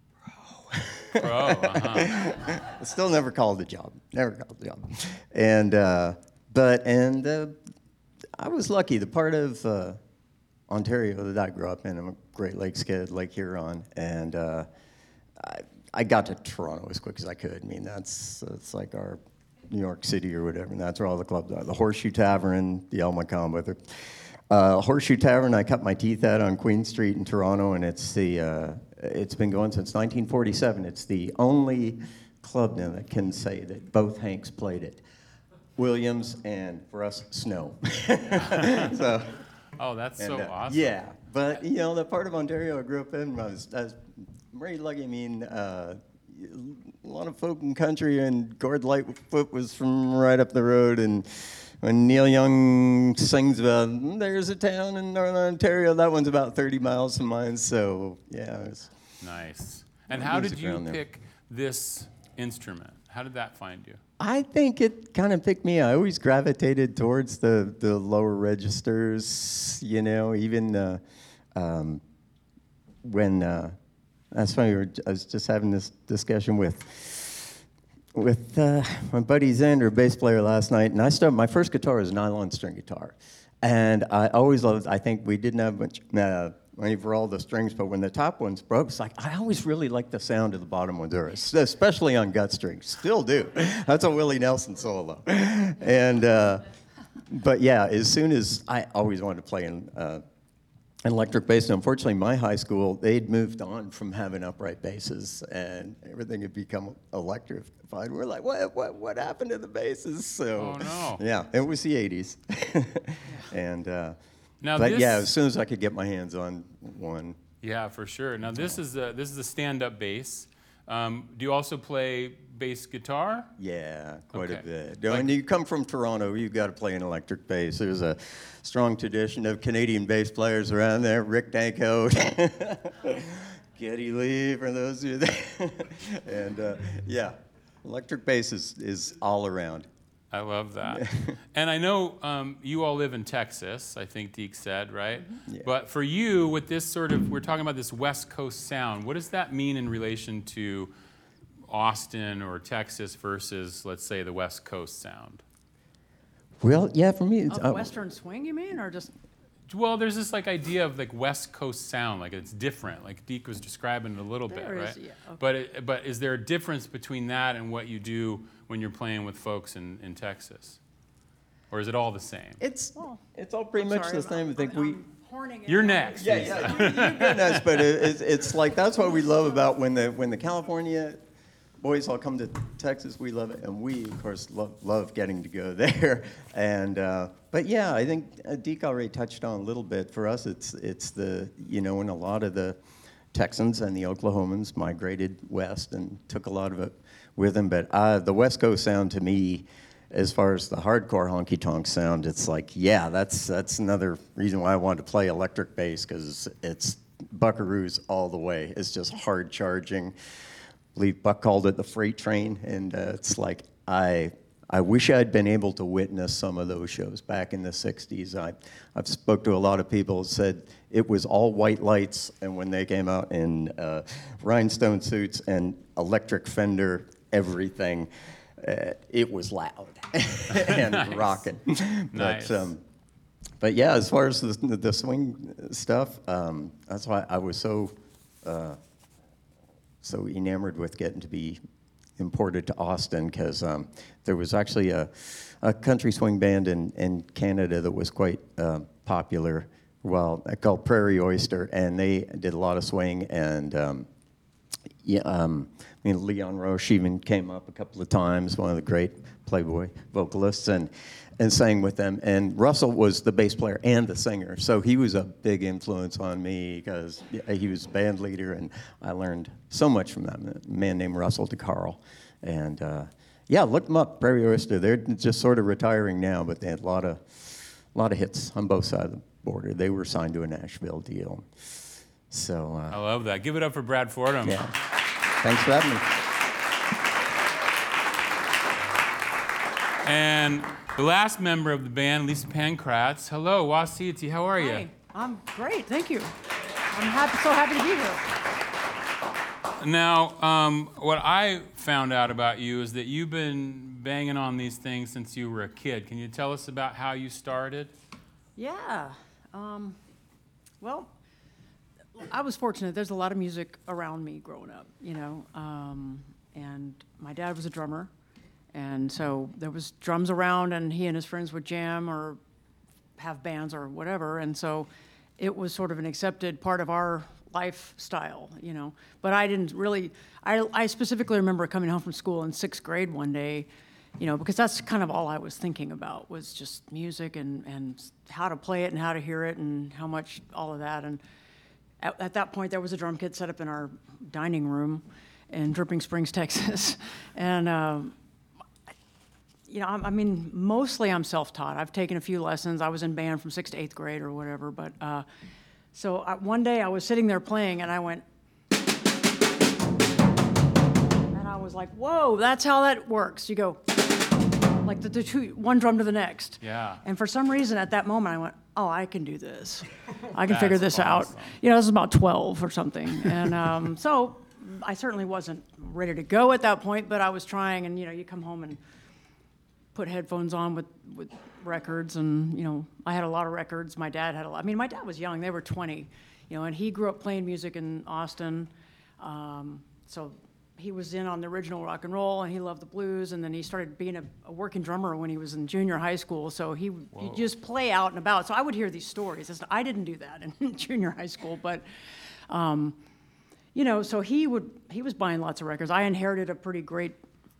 Bro, uh-huh. I still never called a job. Never called a job. And, uh, but, and uh, I was lucky. The part of uh, Ontario that I grew up in, I'm a Great Lakes kid, Lake Huron, and uh, I, I got to Toronto as quick as I could. I mean, that's, that's like our New York City or whatever, and that's where all the clubs are. The Horseshoe Tavern, the El Macomb. The uh, Horseshoe Tavern, I cut my teeth at on Queen Street in Toronto, and it's the, uh, it's been going since nineteen forty-seven. It's the only club now that can say that both Hanks played it. Williams and, for us, Snow. so, Oh, that's and, so uh, awesome. Yeah, but, you know, the part of Ontario I grew up in, I was, I was very lucky. I mean, uh, a lot of folk and country, and Gord Lightfoot was from right up the road, and when Neil Young sings about, "Mm, there's a town in Northern Ontario," that one's about thirty miles from mine, so, yeah. It was Nice. And how did music you around there. pick this instrument? How did that find you? I think it kind of picked me. I always gravitated towards the, the lower registers, you know, even uh, um, when, uh, that's funny, we were, I was just having this discussion with with uh, my buddy Xander, bass player, last night, and I started, my first guitar was a nylon string guitar. And I always loved, I think we didn't have much, uh, money for all the strings, but when the top ones broke, it's like, I always really liked the sound of the bottom ones, or especially on gut strings. Still do. That's a Willie Nelson solo. And, uh, but yeah, as soon as, I always wanted to play in uh, an electric bass. And unfortunately, my high school, they'd moved on from having upright basses, and everything had become electrified. We're like, what, what, what happened to the basses? So, Oh, no. yeah, it was the eighties. and, uh, Now but this, yeah, as soon as I could get my hands on one. Yeah, for sure. Now this is a, this is a stand-up bass. Um, do you also play bass guitar? Yeah, quite Okay. a bit. You know, Like- when you come from Toronto, you've got to play an electric bass. There's a strong tradition of Canadian bass players around there. Rick Danko, Geddy Lee, for those of you there. and uh, yeah, electric bass is, is all around. I love that. And I know um, you all live in Texas, I think Deke said, right? Yeah. But for you, with this sort of, we're talking about this West Coast sound, what does that mean in relation to Austin or Texas versus, let's say, the West Coast sound? Well, yeah, for me, it's, Of uh, Western swing, you mean, or just? Well, there's this like idea of like West Coast sound, like it's different. Like Deke was describing it a little There bit, is, right? yeah, okay. But it, but is there a difference between that and what you do when you're playing with folks in, in Texas, or is it all the same? it's Oh. it's all pretty I'm much sorry, the same. I I'm- think I'm- we. I'm horning in You're on next. you. Yeah, yeah, you, you're good nice, but it, it's, it's like that's what we love about when the when the California boys all come to Texas. We love it, and we of course love love getting to go there. And uh, but yeah, I think uh, Deke already touched on a little bit. For us, it's it's the you know, and a lot of the Texans and the Oklahomans migrated west and took a lot of it with them. But uh, the West Coast sound to me, as far as the hardcore honky tonk sound, it's like, yeah, that's that's another reason why I wanted to play electric bass, because it's Buckaroos all the way. It's just hard charging. I believe Buck called it the freight train, and uh, it's like, I I wish I'd been able to witness some of those shows back in the sixties. I, I've spoke to a lot of people who said it was all white lights, and when they came out in uh, rhinestone suits and electric Fender everything, uh, it was loud and Nice. rocking. Nice. But, um, but yeah, as far as the, the swing stuff, um, that's why I was so uh, so enamored with getting to be imported to Austin, because um, there was actually a, a country swing band in, in Canada that was quite uh, popular, well, called Prairie Oyster, and they did a lot of swing, and um, yeah, um, I mean, Leon Roche even came up a couple of times, one of the great Playboy vocalists, and and sang with them. And Russell was the bass player and the singer, so he was a big influence on me because he was band leader, and I learned so much from that a man named Russell DeCarl. And uh, yeah, look them up, Prairie Oyster. They're just sort of retiring now, but they had a lot of a lot of hits on both sides of the border. They were signed to a Nashville deal. So uh, I love that. Give it up for Brad Fordham. yeah, thanks for having me. And the last member of the band, Lisa Pankratz. Hello, Wasiti. How are you? Hi, I'm great, thank you. I'm happy, so happy to be here. Now, um, what I found out about you is that you've been banging on these things since you were a kid. Can you tell us about how you started? Yeah, um, well, I was fortunate. There's a lot of music around me growing up, you know, um, and my dad was a drummer, and so there was drums around, and he and his friends would jam or have bands or whatever, and so it was sort of an accepted part of our lifestyle, you know. But I didn't really, I, I specifically remember coming home from school in sixth grade one day, you know, because that's kind of all I was thinking about was just music and, and how to play it and how to hear it and how much, all of that. And at, at that point, there was a drum kit set up in our dining room in Dripping Springs, Texas. And, um, you know, I, I mean, mostly I'm self-taught. I've taken a few lessons. I was in band from sixth to eighth grade or whatever. But uh, so I, one day I was sitting there playing, and I went, and I was like, whoa, that's how that works. You go, like the, the two, one drum to the next. Yeah. And for some reason at that moment I went, oh, I can do this. I can That's figure this awesome. out. You know, this is about twelve or something. And um, so I certainly wasn't ready to go at that point, but I was trying, and you know, you come home and put headphones on with, with records, and you know, I had a lot of records. My dad had a lot. I mean, my dad was young. They were twenty, you know, and he grew up playing music in Austin. Um, so he was in on the original rock and roll, and he loved the blues, and then he started being a, a working drummer when he was in junior high school, so he would just play out and about. So I would hear these stories. It's- I didn't do that in junior high school, but, um, you know, so he would, he was buying lots of records. I inherited a pretty great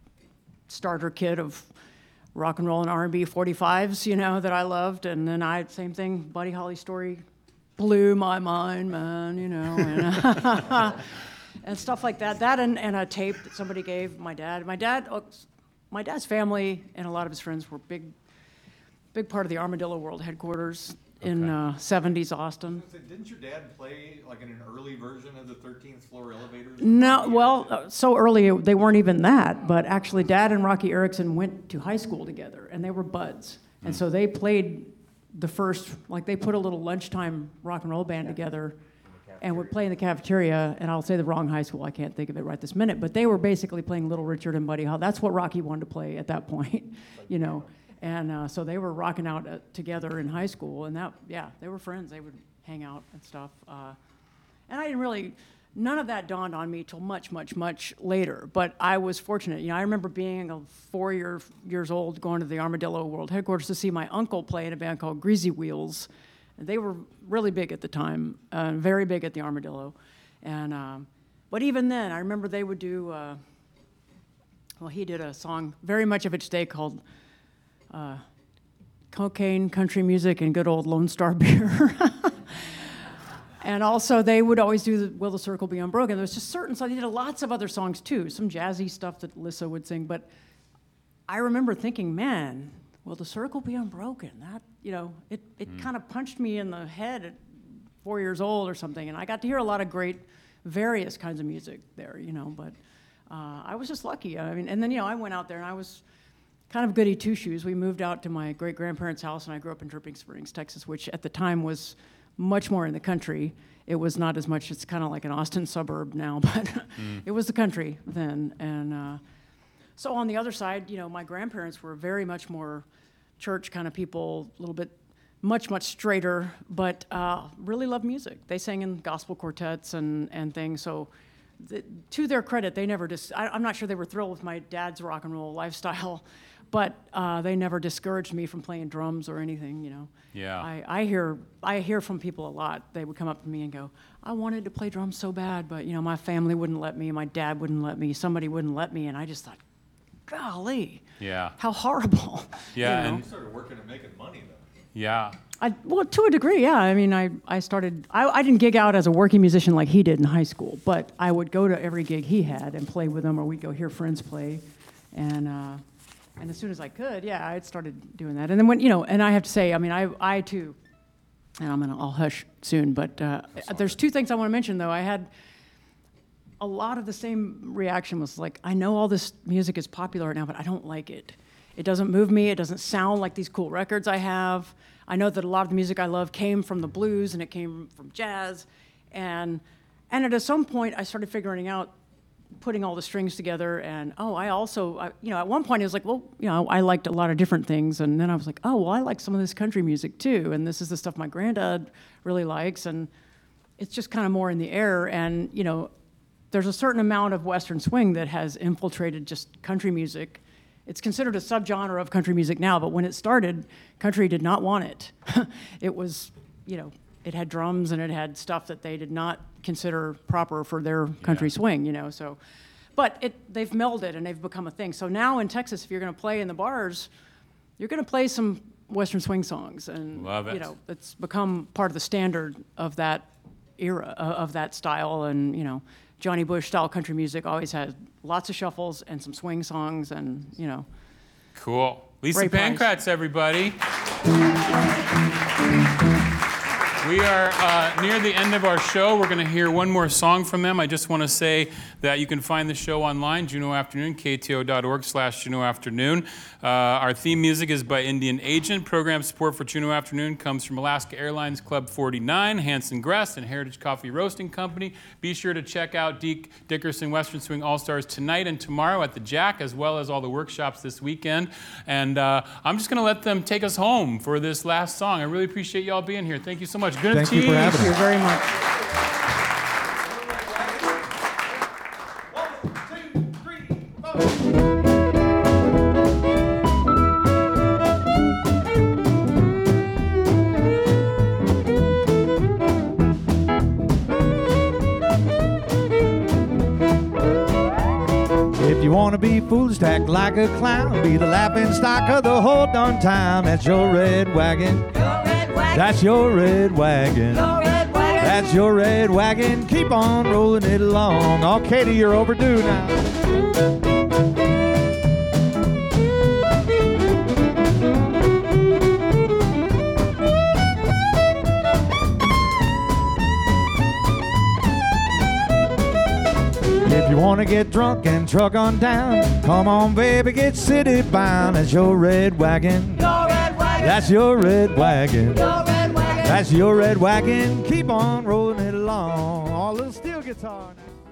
starter kit of rock and roll and R and B forty-fives, you know, that I loved, and then I, same thing, Buddy Holly's story blew my mind, man, you know, and and stuff like that. That and, and a tape that somebody gave my dad. My dad, uh, my dad's family and a lot of his friends were big, big part of the Armadillo World headquarters in uh, seventies Austin. Didn't your dad play like in an early version of the thirteenth floor elevators? No, well, uh, so early they weren't even that, but actually Dad and Rocky Erickson went to high school together, and they were buds. And so they played the first, like they put a little lunchtime rock and roll band together and would play in the cafeteria, and I'll say the wrong high school, I can't think of it right this minute, but they were basically playing Little Richard and Buddy Holly. That's what Rocky wanted to play at that point, you know. And uh, so they were rocking out uh, together in high school, and that, yeah, they were friends. They would hang out and stuff. Uh, and I didn't really, none of that dawned on me till much, much, much later. But I was fortunate. You know, I remember being a four year, years old, going to the Armadillo World headquarters to see my uncle play in a band called Greasy Wheels. And they were really big at the time, uh, very big at the Armadillo. And um, but even then, I remember they would do. Uh, well, he did a song very much of its day called uh, "Cocaine, Country Music, and Good Old Lone Star Beer." And also, they would always do the "Will the Circle Be Unbroken." There was just certain songs. They did lots of other songs too, some jazzy stuff that Lissa would sing. But I remember thinking, man, will the circle be unbroken? That, you know, it, it kind of punched me in the head four years old or something, and I got to hear a lot of great, various kinds of music there, you know. But uh, I was just lucky. I mean, and then you know, I went out there and I was kind of goody two shoes. We moved out to my great grandparents' house, and I grew up in Dripping Springs, Texas, which at the time was much more in the country. It was not as much. It's kind of like an Austin suburb now, but mm. it was the country then. And uh, so on the other side, you know, my grandparents were very much more church kind of people, a little bit, much, much straighter, but uh, really loved music. They sang in gospel quartets and, and things. So the, to their credit, they never dis- I, I'm not sure they were thrilled with my dad's rock and roll lifestyle, but uh, they never discouraged me from playing drums or anything, you know. Yeah. I, I hear I hear from people a lot. They would come up to me and go, I wanted to play drums so bad, but you know, my family wouldn't let me, my dad wouldn't let me, somebody wouldn't let me, and I just thought, golly. Yeah. How horrible. Yeah. You know? And started working and making money though. Yeah. I, well, to a degree, yeah. I mean, I, I started, I, I didn't gig out as a working musician like he did in high school, but I would go to every gig he had and play with him, or we'd go hear friends play. And uh, and as soon as I could, yeah, I started doing that. And then when, you know, and I have to say, I mean, I, I too, and I'm going to, I'll hush soon, but uh, there's two things I want to mention, though. I had a lot of the same reaction was like, I know all this music is popular right now, but I don't like it. It doesn't move me. It doesn't sound like these cool records I have. I know that a lot of the music I love came from the blues and it came from jazz. And and at some point, I started figuring out, putting all the strings together, and oh, I also, I, you know, at one point it was like, well, you know, I liked a lot of different things, and then I was like, oh, well, I like some of this country music too, and this is the stuff my granddad really likes, and it's just kind of more in the air, and you know, there's a certain amount of Western swing that has infiltrated just country music. It's considered a subgenre of country music now, but when it started, country did not want it. It was, you know, it had drums and it had stuff that they did not consider proper for their country yeah. swing, you know. So, but it they've melded and they've become a thing. So now in Texas, if you're going to play in the bars, you're going to play some Western swing songs, and Love it. you know, it's become part of the standard of that era uh, of that style. And you know, Johnny Bush style country music always had lots of shuffles and some swing songs, and you know. Cool. Lisa Ray Price. Pankratz, everybody. We are uh, near the end of our show. We're going to hear one more song from them. I just want to say that you can find the show online, Juneau Afternoon, K T O dot org slash Juneau Afternoon. Uh, our theme music is by Indian Agent. Program support for Juneau Afternoon comes from Alaska Airlines Club forty-nine, Hanson Gress, and Heritage Coffee Roasting Company. Be sure to check out Deke Dickerson Western Swing All-Stars tonight and tomorrow at the Jack, as well as all the workshops this weekend. And uh, I'm just going to let them take us home for this last song. I really appreciate you all being here. Thank you so much. Good Thank you for having us. Thank you very much. If you wanna be foolish, act like a clown, be the laughing stock of the whole darn time. That's your red wagon. Your red wagon. That's your red wagon. Your red wagon. That's your red wagon. Keep on rolling it along. Oh, Katie, you're overdue now. If you wanna get drunk and truck on down, come on, baby, get city bound. That's your red wagon. Your red wagon. That's your red wagon. Your red wagon. That's your red wagon. Keep on rolling it along. Oh, little steel guitar now.